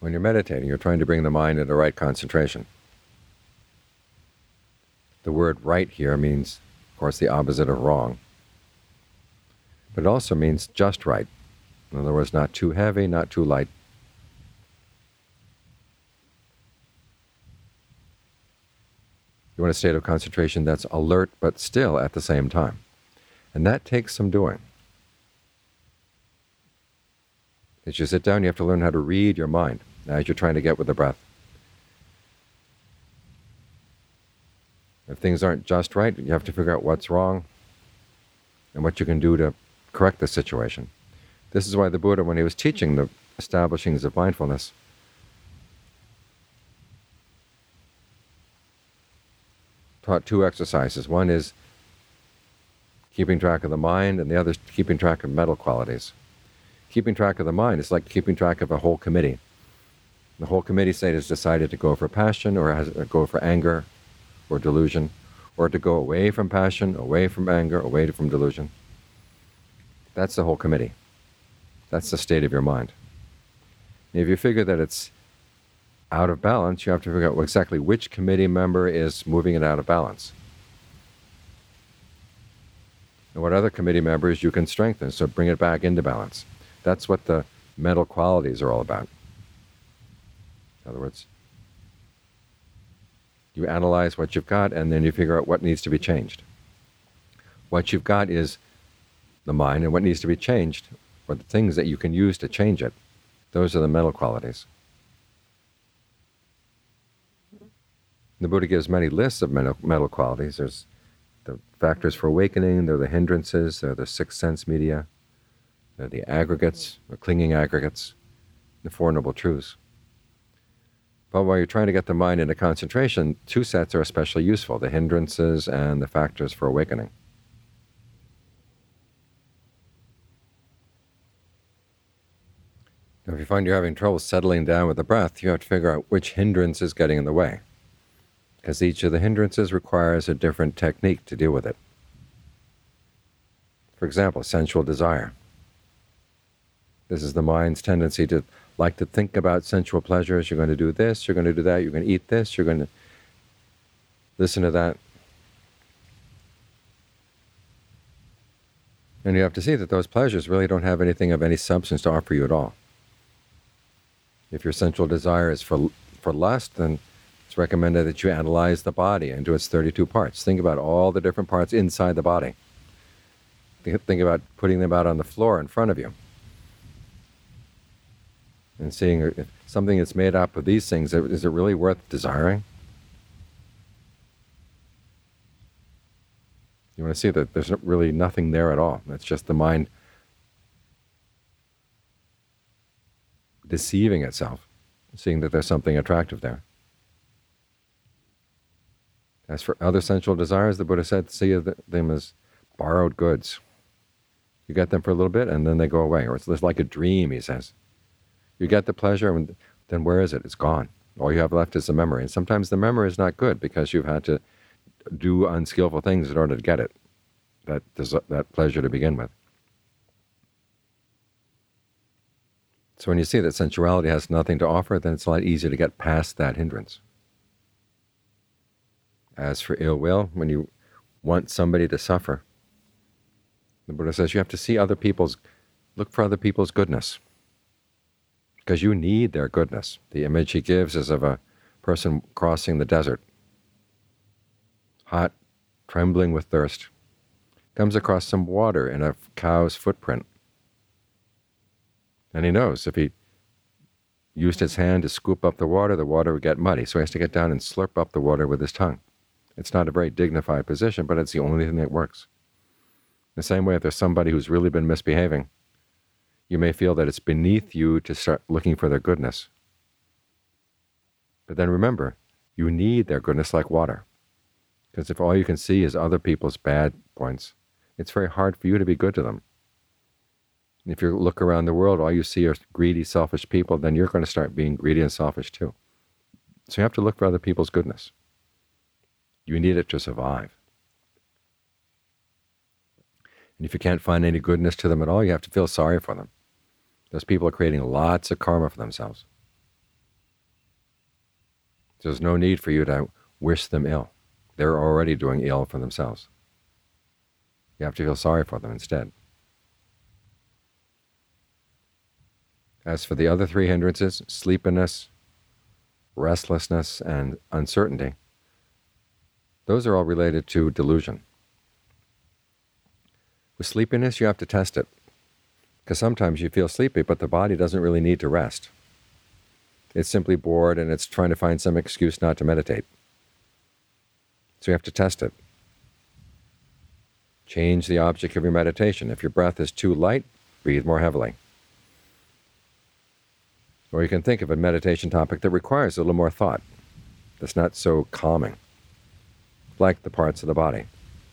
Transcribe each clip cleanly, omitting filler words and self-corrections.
When you're meditating, you're trying to bring the mind into right concentration. The word right here means, of course, the opposite of wrong. But it also means just right. In other words, not too heavy, not too light. You want a state of concentration that's alert but still at the same time. And that takes some doing. As you sit down, you have to learn how to read your mind as you're trying to get with the breath. If things aren't just right, you have to figure out what's wrong and what you can do to correct the situation. This is why the Buddha, when he was teaching the establishings of mindfulness, taught two exercises. One is keeping track of the mind, and the other is keeping track of mental qualities. Keeping track of the mind is like keeping track of a whole committee. The whole committee, say, has decided to go for passion, or go for anger, or delusion, or to go away from passion, away from anger, away from delusion. That's the whole committee. That's the state of your mind. And if you figure that it's out of balance, you have to figure out exactly which committee member is moving it out of balance. And what other committee members you can strengthen, so bring it back into balance. That's what the mental qualities are all about. In other words, you analyze what you've got, and then you figure out what needs to be changed. What you've got is the mind, and what needs to be changed, or the things that you can use to change it. Those are the mental qualities. The Buddha gives many lists of mental qualities. There's the factors for awakening, there are the hindrances, there are the sixth sense media, there are the aggregates, the clinging aggregates, the Four Noble Truths. But while you're trying to get the mind into concentration, two sets are especially useful, the hindrances and the factors for awakening. Now, if you find you're having trouble settling down with the breath, you have to figure out which hindrance is getting in the way, because each of the hindrances requires a different technique to deal with it. For example, sensual desire. This is the mind's tendency to like to think about sensual pleasures. You're going to do this, you're going to do that, you're going to eat this, you're going to listen to that. And you have to see that those pleasures really don't have anything of any substance to offer you at all. If your sensual desire is for lust, then it's recommended that you analyze the body into its 32 parts. Think about all the different parts inside the body. Think about putting them out on the floor in front of you and seeing if something that's made up of these things, is it really worth desiring? You want to see that there's really nothing there at all. It's just the mind deceiving itself, seeing that there's something attractive there. As for other sensual desires, the Buddha said, see them as borrowed goods. You get them for a little bit, and then they go away. Or it's like a dream, he says. You get the pleasure, and then where is it? It's gone. All you have left is the memory. And sometimes the memory is not good because you've had to do unskillful things in order to get it, that pleasure to begin with. So when you see that sensuality has nothing to offer, then it's a lot easier to get past that hindrance. As for ill will, when you want somebody to suffer, the Buddha says you have to look for other people's goodness, because you need their goodness. The image he gives is of a person crossing the desert, hot, trembling with thirst, comes across some water in a cow's footprint. And he knows if he used his hand to scoop up the water would get muddy, so he has to get down and slurp up the water with his tongue. It's not a very dignified position, but it's the only thing that works. The same way, if there's somebody who's really been misbehaving, you may feel that it's beneath you to start looking for their goodness. But then remember, you need their goodness like water. Because if all you can see is other people's bad points, it's very hard for you to be good to them. If you look around the world, all you see are greedy, selfish people, then you're going to start being greedy and selfish too. So you have to look for other people's goodness. You need it to survive. And if you can't find any goodness to them at all, you have to feel sorry for them. Those people are creating lots of karma for themselves. There's no need for you to wish them ill. They're already doing ill for themselves. You have to feel sorry for them instead. As for the other three hindrances, sleepiness, restlessness, and uncertainty, those are all related to delusion. With sleepiness, you have to test it, because sometimes you feel sleepy, but the body doesn't really need to rest. It's simply bored, and it's trying to find some excuse not to meditate. So you have to test it. Change the object of your meditation. If your breath is too light, breathe more heavily. Or you can think of a meditation topic that requires a little more thought, that's not so calming, like the parts of the body.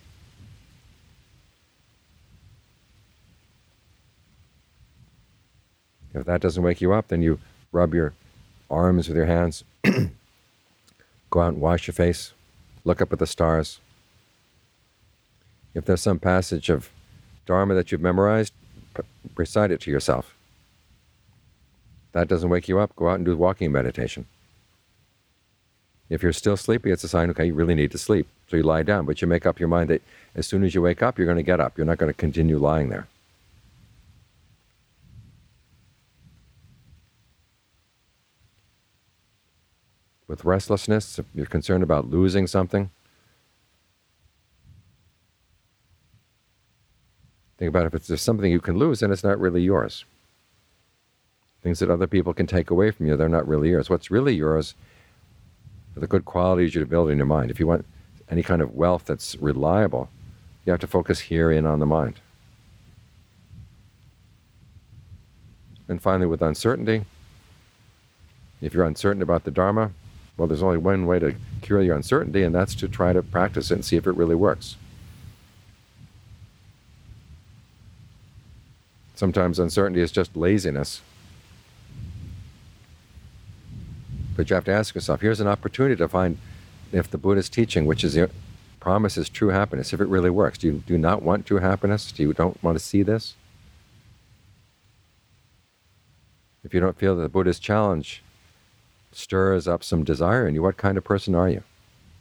If that doesn't wake you up, then you rub your arms with your hands, go out and wash your face, look up at the stars. If there's some passage of Dharma that you've memorized, recite it to yourself. If that doesn't wake you up, go out and do walking meditation. If you're still sleepy, it's a sign, okay, you really need to sleep. So you lie down, but you make up your mind that as soon as you wake up, you're going to get up. You're not going to continue lying there. With restlessness, if you're concerned about losing something, think about if there's something you can lose, then it's not really yours. Things that other people can take away from you, they're not really yours. What's really yours are the good qualities you build in your mind. If you want any kind of wealth that's reliable, you have to focus here in on the mind. And finally, with uncertainty, if you're uncertain about the Dharma, well, there's only one way to cure your uncertainty, and that's to try to practice it and see if it really works. Sometimes uncertainty is just laziness. But you have to ask yourself, here's an opportunity to find if the Buddha's teaching, which is promises true happiness, if it really works. Do you not want true happiness? Do you don't want to see this? If you don't feel that the Buddha's challenge stirs up some desire in you, what kind of person are you?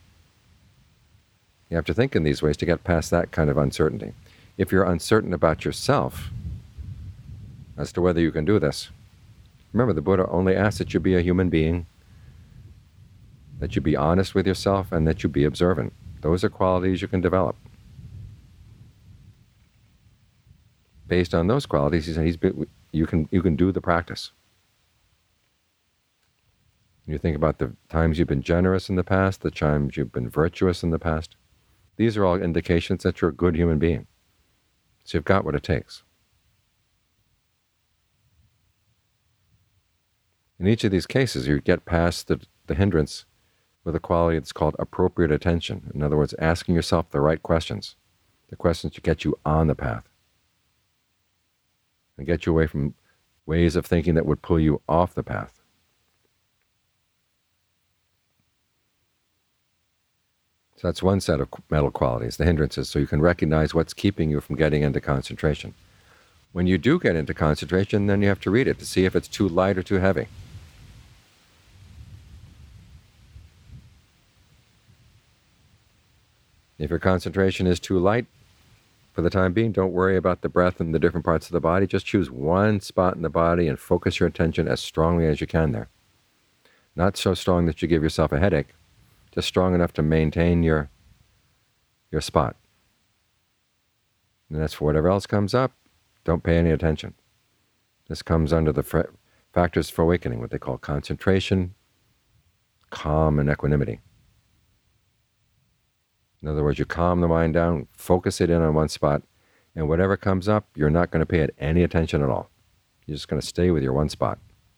You have to think in these ways to get past that kind of uncertainty. If you're uncertain about yourself as to whether you can do this, remember the Buddha only asks that you be a human being, that you be honest with yourself, and that you be observant. Those are qualities you can develop. Based on those qualities, he said, you can do the practice. You think about the times you've been generous in the past, the times you've been virtuous in the past. These are all indications that you're a good human being. So you've got what it takes. In each of these cases, you get past the hindrance with a quality that's called appropriate attention. In other words, asking yourself the right questions, the questions to get you on the path and get you away from ways of thinking that would pull you off the path. So that's one set of mental qualities, the hindrances, so you can recognize what's keeping you from getting into concentration. When you do get into concentration, then you have to read it to see if it's too light or too heavy. If your concentration is too light, for the time being, don't worry about the breath and the different parts of the body. Just choose one spot in the body and focus your attention as strongly as you can there. Not so strong that you give yourself a headache, just strong enough to maintain your spot. And as for whatever else comes up, don't pay any attention. This comes under the factors for awakening, what they call concentration, calm, and equanimity. In other words, you calm the mind down, focus it in on one spot, and whatever comes up, you're not going to pay it any attention at all. You're just going to stay with your one spot.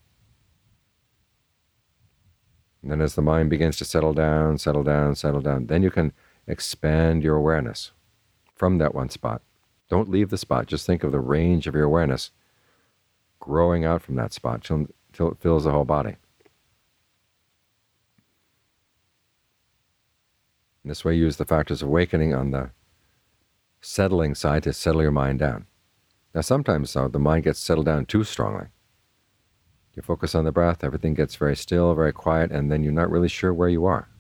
And then as the mind begins to settle down, then you can expand your awareness from that one spot. Don't leave the spot. Just think of the range of your awareness growing out from that spot till it fills the whole body. In this way, use the factors of awakening on the settling side to settle your mind down. Now sometimes, though, the mind gets settled down too strongly. You focus on the breath, everything gets very still, very quiet, and then you're not really sure where you are.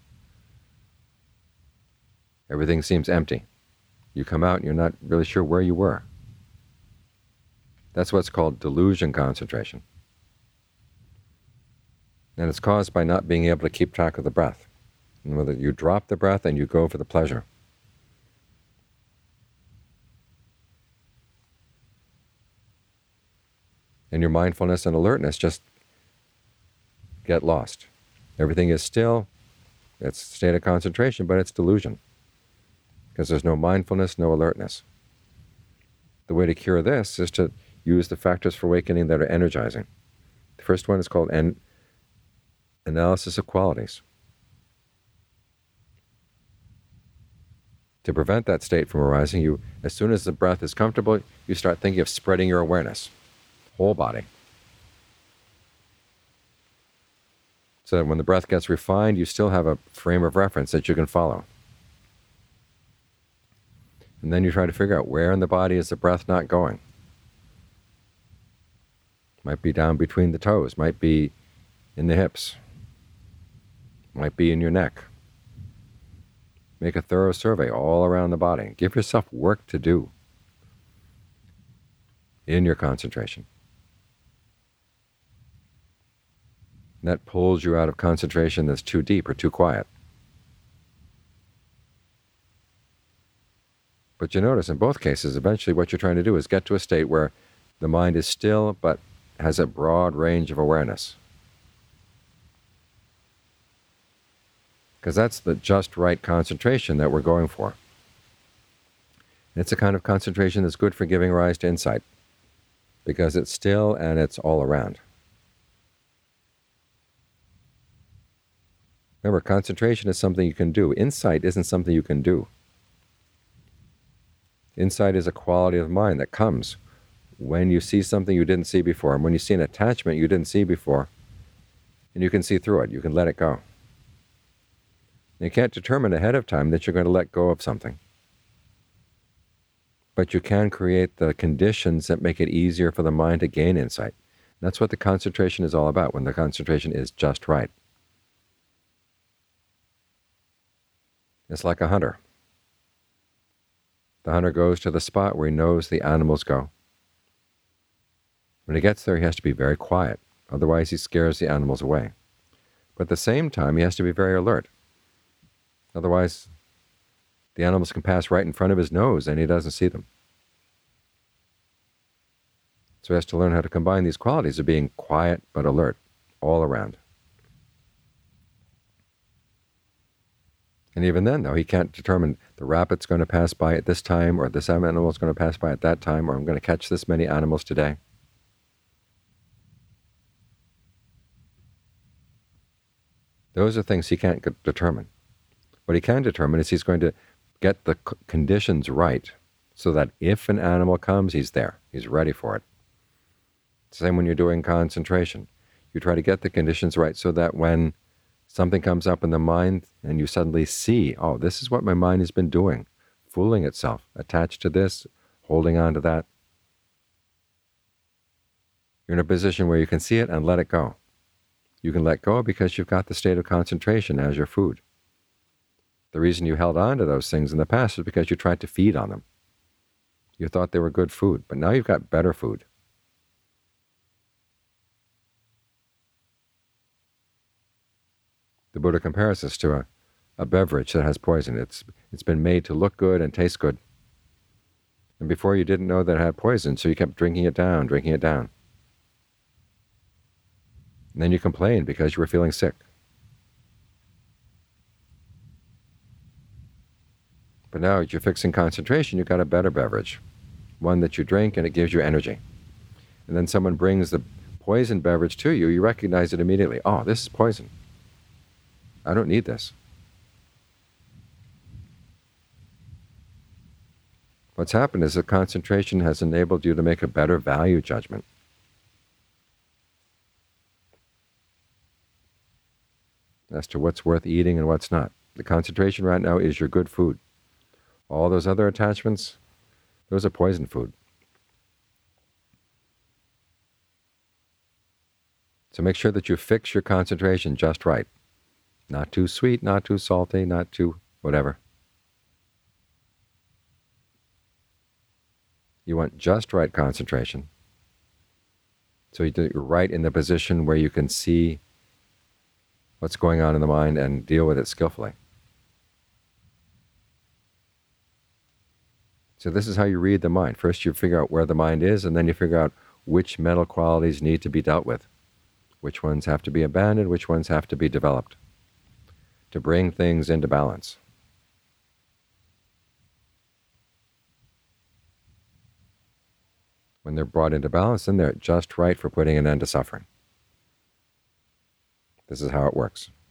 Everything seems empty. You come out and you're not really sure where you were. That's what's called delusion concentration. And it's caused by not being able to keep track of the breath. And whether you drop the breath and you go for the pleasure. And your mindfulness and alertness just get lost. Everything is still, it's a state of concentration, but it's delusion. Because there's no mindfulness, no alertness. The way to cure this is to use the factors for awakening that are energizing. The first one is called analysis of qualities. To prevent that state from arising, as soon as the breath is comfortable, you start thinking of spreading your awareness, whole body. So that when the breath gets refined, you still have a frame of reference that you can follow. And then you try to figure out where in the body is the breath not going. Might be down between the toes, might be in the hips, might be in your neck. Make a thorough survey all around the body. Give yourself work to do in your concentration. And that pulls you out of concentration that's too deep or too quiet. But you notice in both cases, eventually what you're trying to do is get to a state where the mind is still but has a broad range of awareness. Because that's the just right concentration that we're going for. It's a kind of concentration that's good for giving rise to insight, because it's still and it's all around. Remember, concentration is something you can do. Insight isn't something you can do. Insight is a quality of mind that comes when you see something you didn't see before, and when you see an attachment you didn't see before, and you can see through it, you can let it go. You can't determine ahead of time that you're going to let go of something. But you can create the conditions that make it easier for the mind to gain insight. That's what the concentration is all about, when the concentration is just right. It's like a hunter. The hunter goes to the spot where he knows the animals go. When he gets there, he has to be very quiet. Otherwise, he scares the animals away. But at the same time, he has to be very alert. Otherwise, the animals can pass right in front of his nose and he doesn't see them. So he has to learn how to combine these qualities of being quiet but alert all around. And even then, though, he can't determine the rabbit's going to pass by at this time, or this animal's going to pass by at that time, or I'm going to catch this many animals today. Those are things he can't determine. What he can determine is he's going to get the conditions right so that if an animal comes, he's there. He's ready for it. Same when you're doing concentration. You try to get the conditions right so that when something comes up in the mind and you suddenly see, oh, this is what my mind has been doing, fooling itself, attached to this, holding on to that. You're in a position where you can see it and let it go. You can let go because you've got the state of concentration as your food. The reason you held on to those things in the past is because you tried to feed on them. You thought they were good food, but now you've got better food. The Buddha compares this to a beverage that has poison. It's been made to look good and taste good. And before you didn't know that it had poison, so you kept drinking it down, drinking it down. And then you complained because you were feeling sick. But now you're fixing concentration, you've got a better beverage. One that you drink and it gives you energy. And then someone brings the poison beverage to you, you recognize it immediately. Oh, this is poison. I don't need this. What's happened is that concentration has enabled you to make a better value judgment. As to what's worth eating and what's not. The concentration right now is your good food. All those other attachments, those are poison food. So make sure that you fix your concentration just right. Not too sweet, not too salty, not too whatever. You want just right concentration. So you're right in the position where you can see what's going on in the mind and deal with it skillfully. So this is how you read the mind. First you figure out where the mind is, and then you figure out which mental qualities need to be dealt with. Which ones have to be abandoned, which ones have to be developed to bring things into balance. When they're brought into balance, then they're just right for putting an end to suffering. This is how it works.